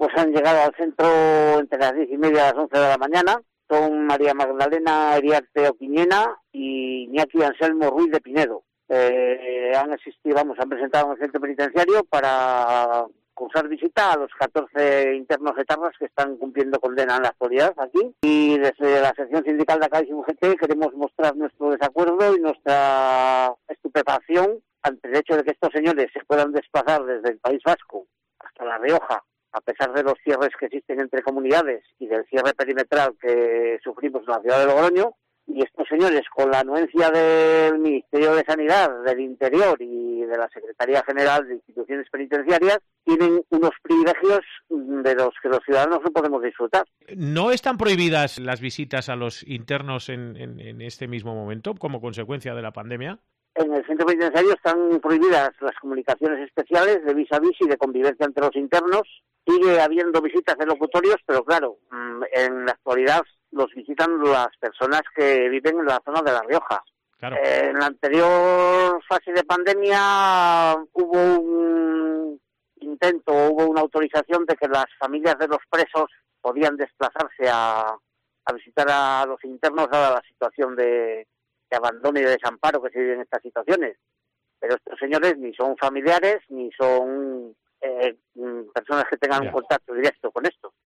pues han llegado al centro entre las 10:30 y las 11 de la mañana. Son María Magdalena Eriarte Oquiñena y Iñaki Anselmo Ruiz de Pinedo. Han presentado en el centro penitenciario para cursar visita a los 14 internos etarras que están cumpliendo condena en la actualidad aquí. Y desde la sección sindical de Acadis UGT queremos mostrar nuestro desacuerdo y nuestra estupefacción ante el hecho de que estos señores se puedan desplazar desde el País Vasco hasta La Rioja, a pesar de los cierres que existen entre comunidades y del cierre perimetral que sufrimos en la ciudad de Logroño. Y estos señores, con la anuencia del Ministerio de Sanidad, del Interior y de la Secretaría General de Instituciones Penitenciarias, tienen unos privilegios de los que los ciudadanos no podemos disfrutar. ¿No están prohibidas las visitas a los internos en este mismo momento como consecuencia de la pandemia? En el centro penitenciario están prohibidas las comunicaciones especiales de vis a vis y de convivencia entre los internos. Sigue habiendo visitas de locutorios, pero claro, en la actualidad los visitan las personas que viven en la zona de La Rioja. Claro. En la anterior fase de pandemia hubo un intento, hubo una autorización de que las familias de los presos podían desplazarse a visitar a los internos dada la situación de abandono y de desamparo que se vive en estas situaciones. Pero estos señores ni son familiares ni son personas que tengan un contacto directo con esto.